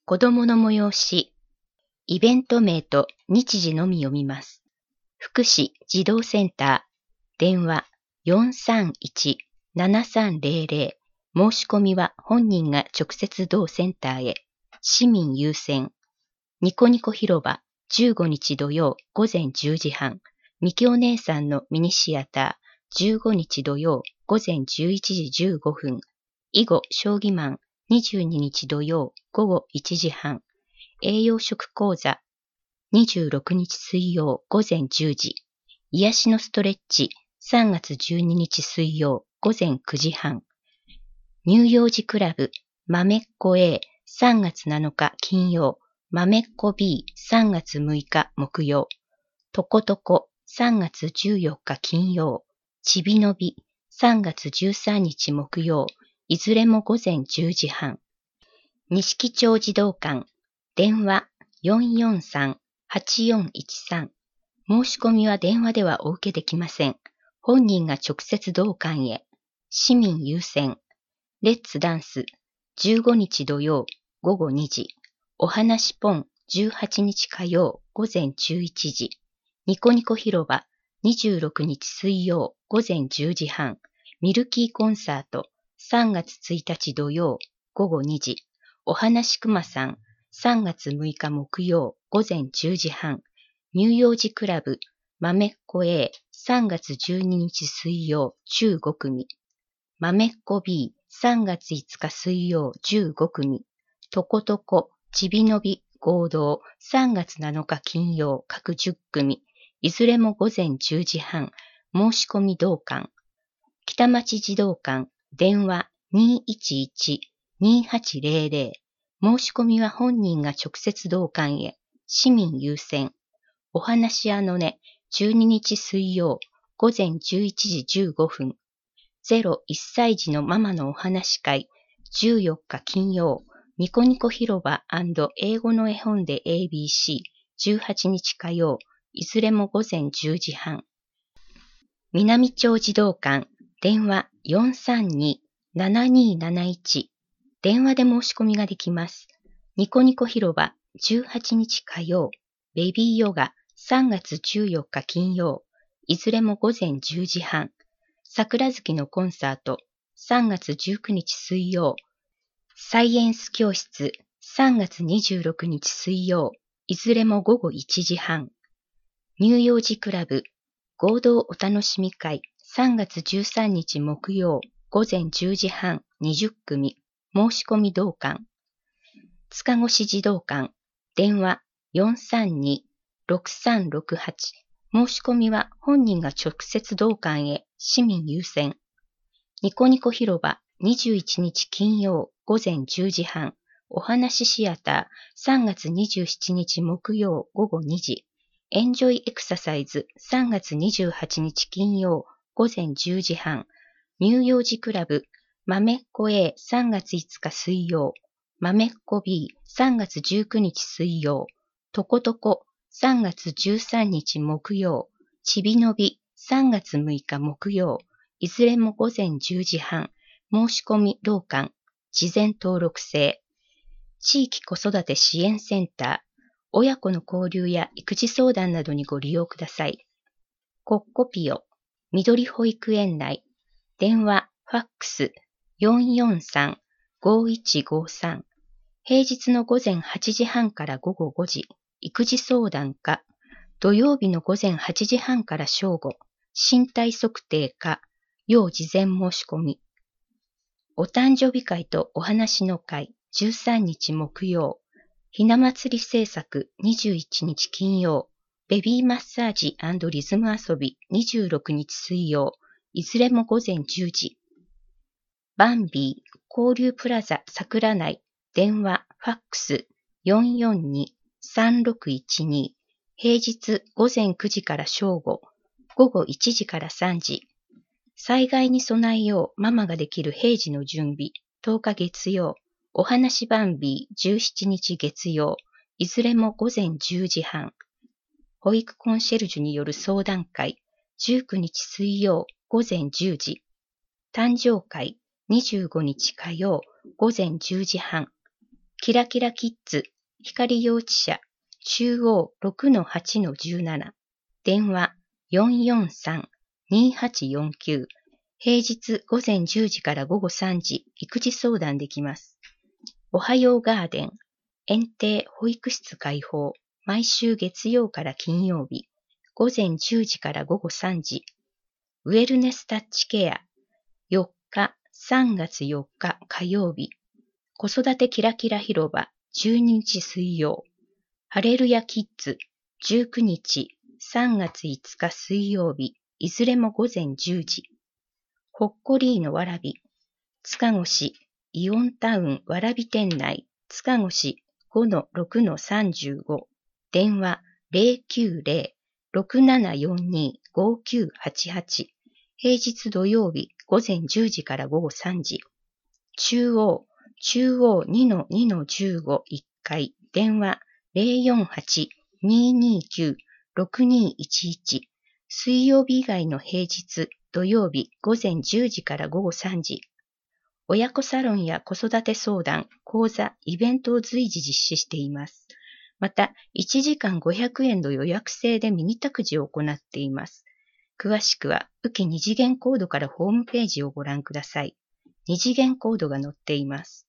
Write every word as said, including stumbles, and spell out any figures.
子供の催し、イベント名と日時のみ読みます。福祉児童センター、電話 よんさんいち ななさんぜろぜろ、申し込みは本人が直接同センターへ、市民優先。ニコニコ広場、じゅうごにち土曜午前じゅうじはん、みきお姉さんのミニシアター、じゅうごにち土曜午前じゅういちじじゅうごふん、囲碁将棋マン、にじゅうににち土曜午後いちじはん、栄養食講座、にじゅうろくにち水曜午前じゅうじ、癒しのストレッチ、さんがつじゅうににち水曜午前くじはん、乳幼児クラブ、まめっこ A、さんがつなのか金曜、まめっこ B、さんがつむいか木曜、とことこ、さんがつじゅうよっか金曜、ちびのび、さんがつじゅうさんにち木曜、いずれも午前じゅうじはん。錦町児童館、電話 よんよんさん はちよんいちさん。申し込みは電話ではお受けできません。本人が直接同館へ。市民優先。レッツダンス、じゅうごにち土曜午後にじ。おはなしポン、じゅうはちにち火曜午前じゅういちじ。ニコニコ広場、にじゅうろくにち水曜午前じゅうじはん。ミルキーコンサート、さんがつついたち土曜午後にじ。おはなしくまさん、さんがつむいか木曜午前じゅうじはん。乳幼児クラブ、まめっこ A、さんがつじゅうににち水曜じゅうごくみ。まめっこ B、さんがついつか水曜じゅうごくみ。とことこ、ちびのび合同、さんがつなのか金曜各じゅっくみ。いずれも午前じゅうじはん。申し込み同館。北町児童館、電話 にいちいち にはちぜろぜろ。申し込みは本人が直接同館へ。市民優先。おはなしあのね、じゅうににち水曜午前じゅういちじじゅうごふん。ゼロいっさい児のママのお話会、じゅうよっか金曜、ニコニコ広場&英語の絵本で エービーシー、じゅうはちにち火曜、いずれも午前じゅうじはん。南町児童館、電話 よんさんに ななにーなないち。電話で申し込みができます。ニコニコ広場、じゅうはちにち火曜、ベビーヨガ、さんがつじゅうよっか金曜、いずれも午前じゅうじはん。桜月のコンサート、さんがつじゅうくにち水曜、サイエンス教室、さんがつにじゅうろくにち水曜、いずれも午後いちじはん。乳幼児クラブ、合同お楽しみ会、さんがつじゅうさんにち木曜、午前じゅうじはん、にじゅっくみ。申し込み同館。塚越児童館、電話 よんさんに ろくさんろくはち。申し込みは本人が直接同館へ。市民優先。ニコニコ広場、にじゅういちにち金曜午前じゅうじはん。おはなしシアター、さんがつにじゅうしちにち木曜午後にじ。エンジョイエクササイズ、さんがつにじゅうはちにち金曜午前じゅうじはん。乳幼児クラブ、まめっこ A、さんがついつか水曜。まめっこ B、さんがつじゅうくにち水曜。とことこ、さんがつじゅうさんにち木曜。ちびのび、さんがつむいか木曜。いずれも午前じゅうじはん。申し込み同館。事前登録制。地域子育て支援センター。親子の交流や育児相談などにご利用ください。コッコピオ。緑保育園内。電話、ファックス。よんよんさん ごいちごさん。平日の午前はちじはんから午後ごじ。育児相談課。土曜日の午前はちじはんから正午。身体測定課。要事前申し込み。お誕生日会とお話の会。じゅうさんにち木曜。ひな祭り制作にじゅういちにち金曜。ベビーマッサージ&リズム遊びにじゅうろくにち水曜。いずれも午前じゅうじ。バンビー交流プラザ桜内。電話、ファックス よんよんに さんろくいちに。平日午前くじから正午。午後いちじからさんじ。災害に備えようママができる平時の準備。とおか月曜。おはなしバンビーじゅうしちにち月曜。いずれも午前じゅうじはん。保育コンシェルジュによる相談会。じゅうくにち水曜午前じゅうじ。誕生会にじゅうごにち火曜午前じゅうじはん。 キラキラキッズ、光幼稚舎、中央 ろくのはちのじゅうなな、電話 よんよんさんにはちよんきゅう、平日午前じゅうじから午後さんじ、育児相談できます。おはようガーデン、園庭保育室開放、毎週月曜から金曜日、午前じゅうじから午後さんじ。ウェルネスタッチケア、よっか、さんがつよっか火曜日、子育てキラキラ広場、じゅうににち水曜、ハレルヤキッズ、じゅうくにち、さんがついつか水曜日、いずれも午前じゅうじ。ほっこりーのわらび、塚越、イオンタウンわらび店内、塚越 ごのろくのさんじゅうご、電話 ゼロきゅうゼロ ろくななよんに ごきゅうはちはち、平日土曜日午前じゅうじから午後さんじ。中央、中央 にのにのじゅうご いっかい、電話 ゼロよんはち ににきゅう ろくにいちいち、水曜日以外の平日土曜日午前じゅうじから午後さんじ。親子サロンや子育て相談、講座、イベントを随時実施しています。また、いちじかんごひゃくえんの予約制でミニ託児を行っています。詳しくは、浮き二次元コードからホームページをご覧ください。二次元コードが載っています。